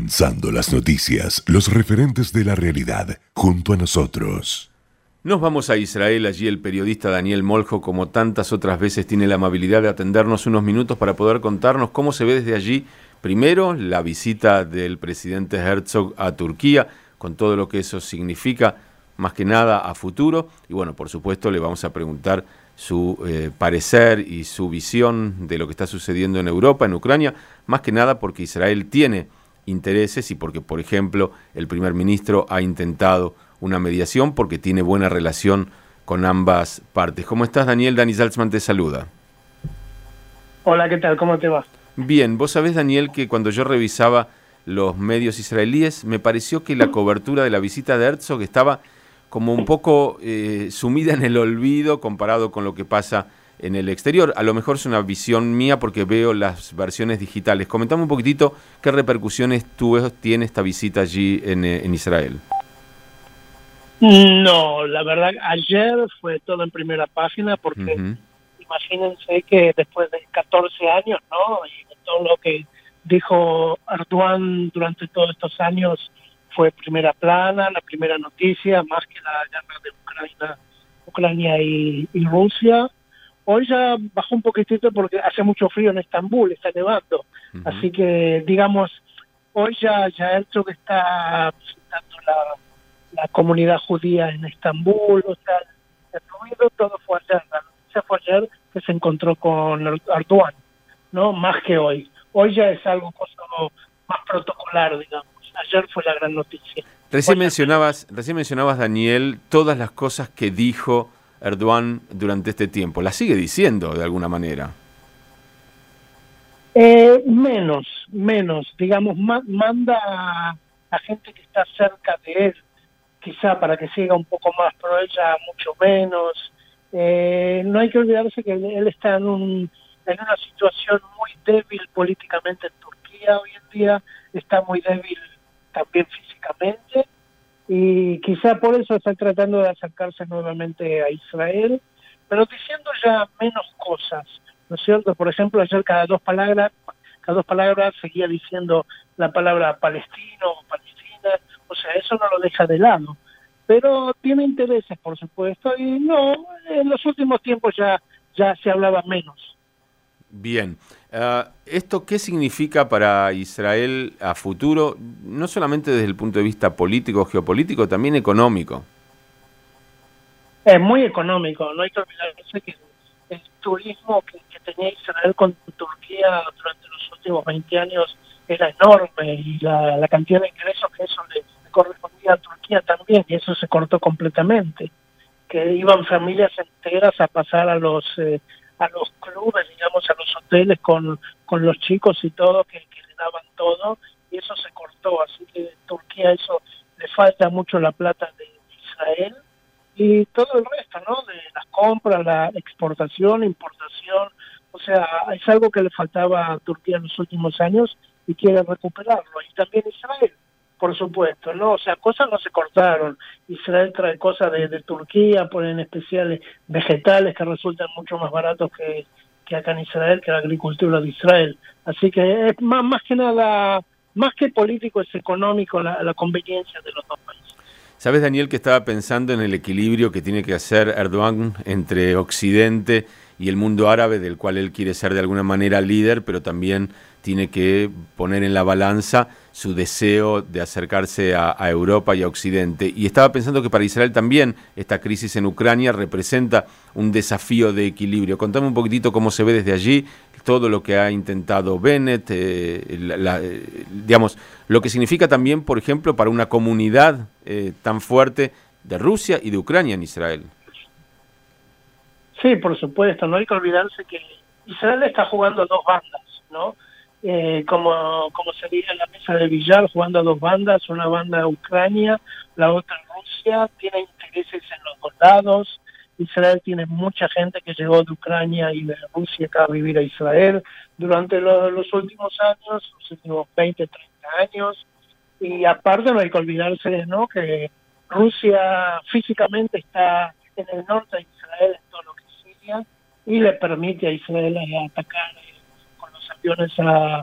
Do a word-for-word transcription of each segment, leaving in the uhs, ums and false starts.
Condensando las noticias, los referentes de la realidad, junto a nosotros. Nos vamos a Israel. Allí el periodista Daniel Moljo, como tantas otras veces, tiene la amabilidad de atendernos unos minutos para poder contarnos cómo se ve desde allí, primero, la visita del presidente Herzog a Turquía, con todo lo que eso significa, más que nada a futuro, y bueno, por supuesto le vamos a preguntar su eh, parecer y su visión de lo que está sucediendo en Europa, en Ucrania, más que nada porque Israel tiene intereses y porque, por ejemplo, el primer ministro ha intentado una mediación porque tiene buena relación con ambas partes. ¿Cómo estás, Daniel? Dani Salzman te saluda. Hola, ¿qué tal? ¿Cómo te va? Bien, vos sabés, Daniel, que cuando yo revisaba los medios israelíes, me pareció que la cobertura de la visita de Herzog estaba como un poco eh, sumida en el olvido comparado con lo que pasa en el exterior. A lo mejor es una visión mía porque veo las versiones digitales. Comentame un poquitito qué repercusiones tuvo, tiene esta visita allí en, en Israel. No, la verdad, ayer fue todo en primera página porque uh-huh. Imagínense que después de catorce años, ¿no? Y de todo lo que dijo Erdogan durante todos estos años fue primera plana, la primera noticia, más que la guerra de Ucrania, Ucrania y, y Rusia. Hoy ya bajó un poquitito porque hace mucho frío en Estambul, está nevando. Uh-huh. Así que, digamos, hoy ya, ya Herzog está visitando la, la comunidad judía en Estambul, o sea, el ruido todo fue ayer, la noticia fue ayer que se encontró con Erdogan, ¿no? Más que hoy. Hoy ya es algo cosa más protocolar, digamos. Ayer fue la gran noticia. Recién mencionabas, recién mencionabas, Daniel, todas las cosas que dijo Erdogan durante este tiempo. ¿Las sigue diciendo de alguna manera? Eh, menos, menos. Digamos, ma- manda a, a gente que está cerca de él, quizá para que siga un poco más, pero ella mucho menos. Eh, no hay que olvidarse que él está en, un, en una situación muy débil políticamente en Turquía hoy en día, está muy débil también físicamente, y quizá por eso está tratando de acercarse nuevamente a Israel, pero diciendo ya menos cosas, ¿no es cierto? Por ejemplo, ayer cada dos palabras, cada dos palabras seguía diciendo la palabra palestino o palestina, o sea, eso no lo deja de lado, pero tiene intereses, por supuesto, y no, en los últimos tiempos ya, ya se hablaba menos. Bien. Uh, ¿Esto qué significa para Israel a futuro, no solamente desde el punto de vista político, geopolítico, también económico? Es muy económico, no hay que olvidarse que el turismo que, que tenía Israel con Turquía durante los últimos veinte años era enorme, y la, la cantidad de ingresos que eso le, le correspondía a Turquía también, y eso se cortó completamente, que iban familias enteras a pasar a los... Eh, a los clubes, digamos, a los hoteles con, con los chicos y todo, que, que le daban todo, y eso se cortó, así que en Turquía eso le falta mucho la plata de, de Israel, y todo el resto, ¿no?, de las compras, la exportación, importación, o sea, es algo que le faltaba a Turquía en los últimos años y quiere recuperarlo, y también Israel, por supuesto, ¿no? O sea, cosas no se cortaron. Israel trae cosas de, de Turquía, ponen especiales vegetales que resultan mucho más baratos que, que acá en Israel, que la agricultura de Israel. Así que es más, más que nada, más que político, es económico la, la conveniencia de los dos países. ¿Sabes, Daniel, que estaba pensando en el equilibrio que tiene que hacer Erdogan entre Occidente y el mundo árabe, del cual él quiere ser de alguna manera líder, pero también tiene que poner en la balanza su deseo de acercarse a, a Europa y a Occidente? Y estaba pensando que para Israel también esta crisis en Ucrania representa un desafío de equilibrio. Contame un poquitito cómo se ve desde allí todo lo que ha intentado Bennett, eh, la, la, eh, digamos, lo que significa también, por ejemplo, para una comunidad eh, tan fuerte de Rusia y de Ucrania en Israel. Sí, por supuesto, no hay que olvidarse que Israel está jugando a dos bandas, ¿no? Eh, como, como sería en la mesa de billar, jugando a dos bandas, una banda Ucrania, la otra Rusia, tiene intereses en los dos lados. Israel tiene mucha gente que llegó de Ucrania y de Rusia acá a vivir a Israel durante lo, los últimos años, los últimos veinte, treinta años, y aparte no hay que olvidarse, ¿no?, que Rusia físicamente está en el norte de Israel, en todo lo que es Siria, y le permite a Israel atacar con los aviones a,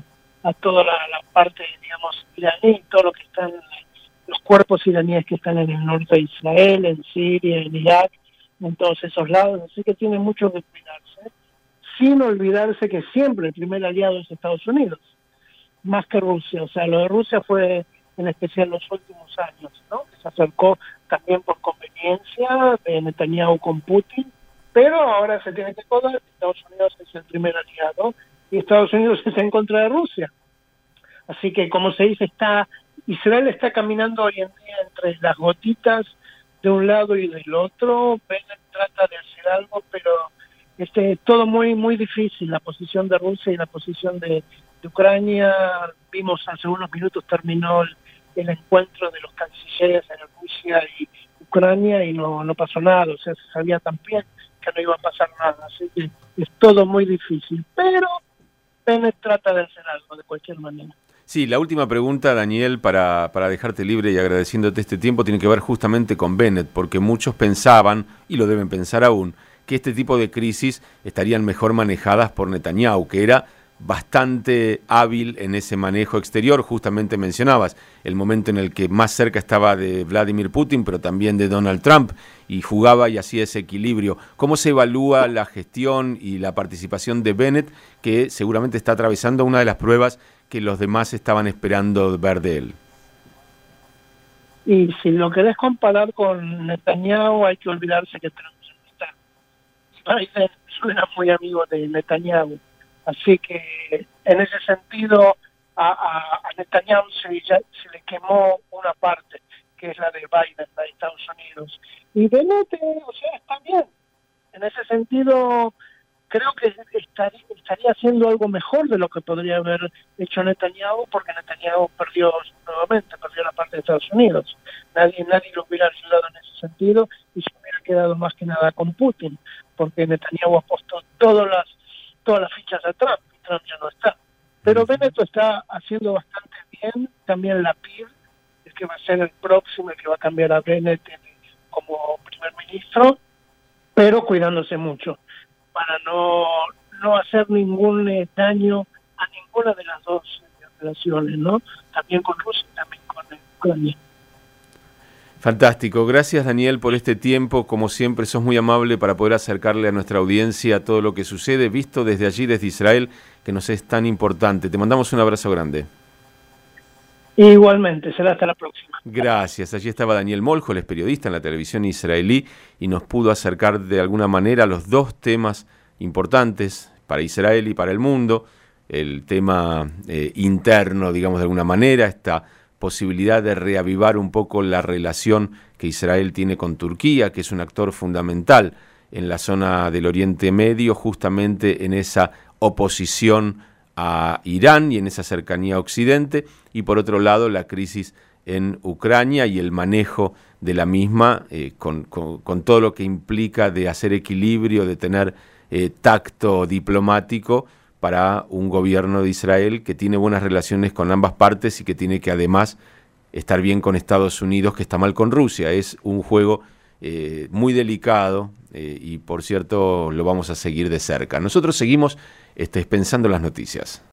a toda la, la parte, digamos, iraní, todo lo que están, los cuerpos iraníes que están en el norte de Israel, en Siria, en Irak, en todos esos lados, así que tiene mucho que cuidarse, sin olvidarse que siempre el primer aliado es Estados Unidos, más que Rusia. O sea, lo de Rusia fue en especial los últimos años, ¿no? Se acercó también por conveniencia de Netanyahu con Putin, pero ahora se tiene que acordar que Estados Unidos es el primer aliado y Estados Unidos está en contra de Rusia. Así que, como se dice, está Israel está caminando hoy en día entre las gotitas de un lado y del otro. Bennett trata de hacer algo, pero este todo muy muy difícil, la posición de Rusia y la posición de, de Ucrania. Vimos hace unos minutos terminó el, el encuentro de los cancilleres en Rusia y Ucrania y no, no pasó nada, o sea, se sabía también que no iba a pasar nada, así que es todo muy difícil, pero Bennett trata de hacer algo de cualquier manera. Sí, la última pregunta, Daniel, para, para dejarte libre y agradeciéndote este tiempo, tiene que ver justamente con Bennett, porque muchos pensaban, y lo deben pensar aún, que este tipo de crisis estarían mejor manejadas por Netanyahu, que era bastante hábil en ese manejo exterior. Justamente mencionabas el momento en el que más cerca estaba de Vladimir Putin, pero también de Donald Trump, y jugaba y hacía ese equilibrio. ¿Cómo se evalúa la gestión y la participación de Bennett, que seguramente está atravesando una de las pruebas que los demás estaban esperando ver de él? Y si lo querés comparar con Netanyahu, hay que olvidarse que Trump ya no está. Biden suena muy amigo de Netanyahu. Así que, en ese sentido, a, a, a Netanyahu se, ya, se le quemó una parte, que es la de Biden, la de Estados Unidos. Y Bennett, o sea, está bien. En ese sentido, creo que estaría, estaría haciendo algo mejor de lo que podría haber hecho Netanyahu, porque Netanyahu perdió nuevamente, perdió la parte de Estados Unidos. Nadie, nadie lo hubiera ayudado en ese sentido y se hubiera quedado más que nada con Putin, porque Netanyahu apostó todas las todas las fichas a Trump, y Trump ya no está. Pero Bennett está haciendo bastante bien, también la P I R, el que va a ser el próximo, el que va a cambiar a Bennett como primer ministro, pero cuidándose mucho, para no, no hacer ningún eh, daño a ninguna de las dos eh, relaciones, ¿no? También con Rusia y también con eh, Ucrania. Fantástico. Gracias, Daniel, por este tiempo. Como siempre, sos muy amable para poder acercarle a nuestra audiencia todo lo que sucede, visto desde allí, desde Israel, que nos es tan importante. Te mandamos un abrazo grande. Igualmente, será hasta la próxima. Gracias. Allí estaba Daniel Moljo, el periodista en la televisión israelí, y nos pudo acercar de alguna manera a los dos temas importantes para Israel y para el mundo. El tema eh, interno, digamos de alguna manera, esta posibilidad de reavivar un poco la relación que Israel tiene con Turquía, que es un actor fundamental en la zona del Oriente Medio, justamente en esa oposición a Irán y en esa cercanía a Occidente, y por otro lado la crisis en Ucrania y el manejo de la misma, eh, con, con, con todo lo que implica de hacer equilibrio, de tener eh, tacto diplomático para un gobierno de Israel que tiene buenas relaciones con ambas partes y que tiene que además estar bien con Estados Unidos, que está mal con Rusia. Es un juego eh, muy delicado eh, y, por cierto, lo vamos a seguir de cerca. Nosotros seguimos este, pensando en las noticias.